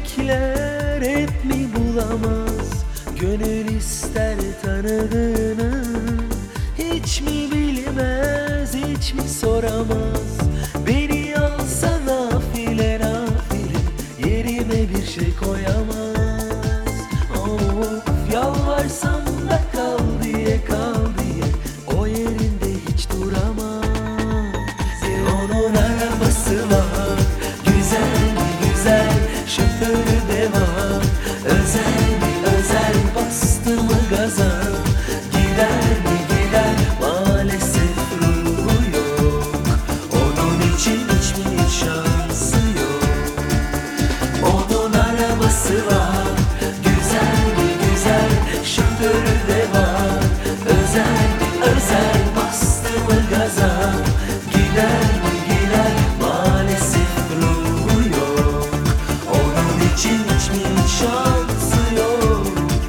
bekler hep mi bulamaz? Gönül ister tanıdığını, hiç mi bilmez, hiç mi soramaz? Beni alsa nafile nafile, yerime bir şey koyamaz. Of, yalvarsam da kal diye, kal diye, o yerinde hiç duramaz. Onun arabası var, güzel mi güzel, şoförü de var. Özel mi özel, bastı mı gaza, gider mi gider, maalesef ruhu yok. Onun için hiç mi şansı yok? Onun arabası var, güzel mi güzel, şoförü de var. Özel mi özel, bastı mı gaza, gider mi gider, maalesef ruhu yok. Onun için hiç mi şansı yok?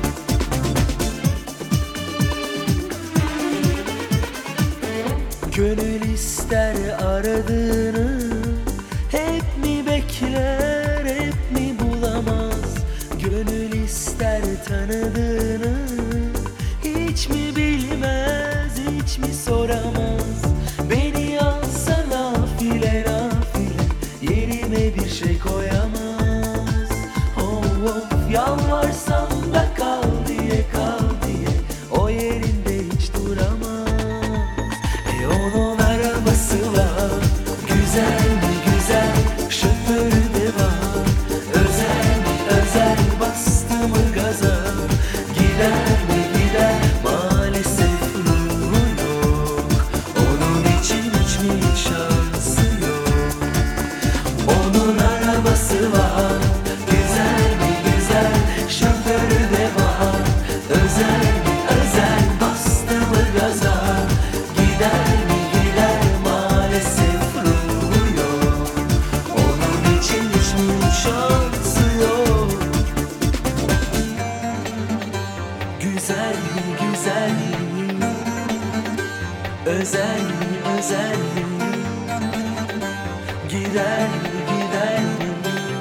Gönül ister aradığını, hep mi bekler, hep mi bulamaz? Gönül ister tanıdığını, hiç mi bilmez, hiç mi soramaz? Beni alsa nafile nafile, yerime bir şey koyamaz. Of, yalvarsam da kal diye, kal diye, o yerinde hiç duramaz. Onun arabası var, güzel mi güzel, şoförü de var. Özel mi özel, bastı mı gaza, gider mi gider, maalesef ruhu yok. Onun için hiç mi şansı yok? Onun arabası var, güzel mi güzel, şoförü de var. Özel mi özel, bastı mı gaza, gider mi gider, maalesef ruhu yok. Onun için hiç mi şansı yok? Güzel mi güzel mi, özel mi özel mi, gider mi gider mi?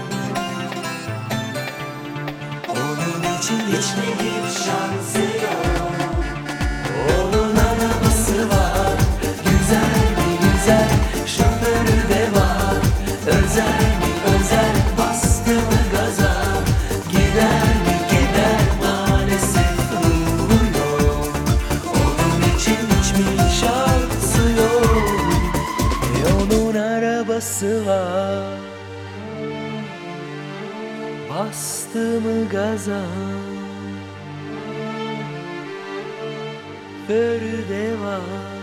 Onun için hiç mi şansı yok? Onun arabası var, güzel mi güzel, şoförü de var. Özel mi özel, bastı mı gaza, gider mi gider, maalesef ruhu yok. Onun için hiç mi şansı yok? Onun arabası var, bastı mı gaza, şoförü de var.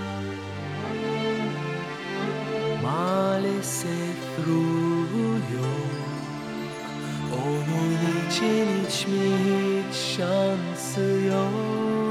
Maalesef ruhu yok. Onun için hiç mi şansı yok?